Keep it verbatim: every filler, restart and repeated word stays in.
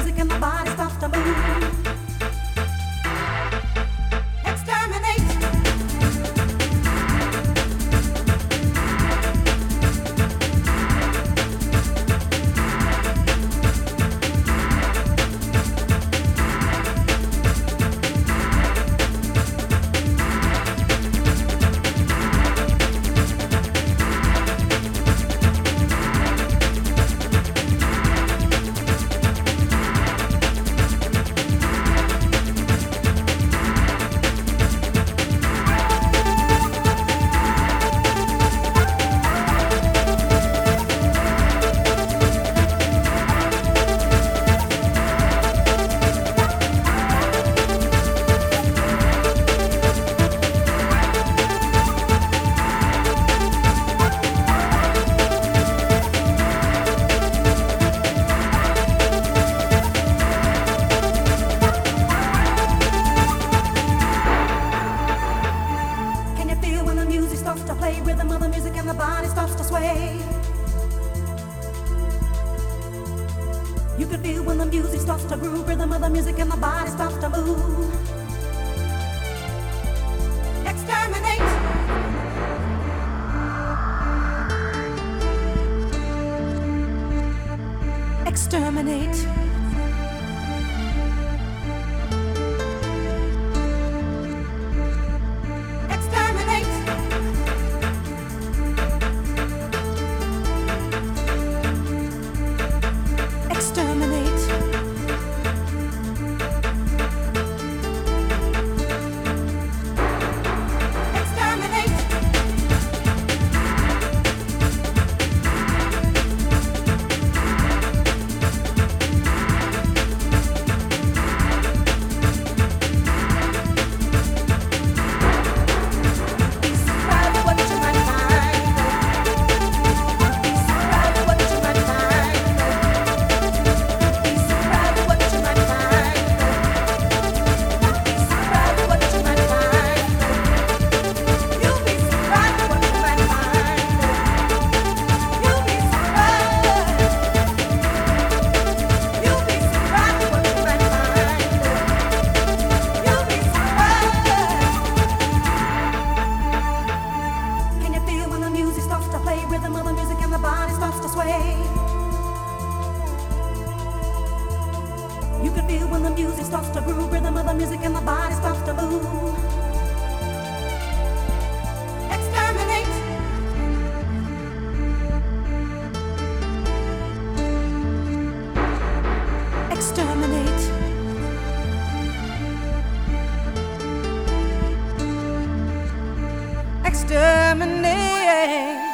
music and the body starts to move. Exterminate. To play rhythm of the music and the body starts to sway. You can feel when the music starts to groove, rhythm of the music and the body starts to move. Exterminate. Exterminate. Rhythm of the music and the body starts to sway. You can feel when the music starts to groove, rhythm of the music and the body starts to move. Exterminate. Exterminate. Exterminate.